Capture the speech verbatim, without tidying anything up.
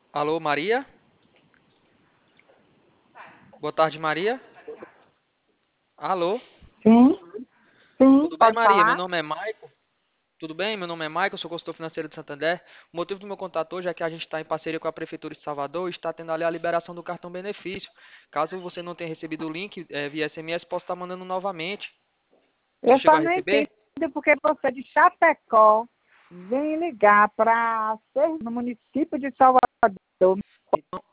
Alô, Maria? Boa tarde, Maria. Alô? Sim, sim, Tudo bem, pode Maria? Meu falar? nome é Maicon. Tudo bem? Meu nome é Maicon, sou consultor financeiro de Santander. O motivo do meu contato hoje é que a gente está em parceria com a Prefeitura de Salvador e está tendo ali a liberação do cartão benefício. Caso você não tenha recebido o link eh, via S M S, posso estar mandando novamente. Você Eu chegou só a não receber? entendo porque você de Chapecó vem ligar para ser no município de Salvador.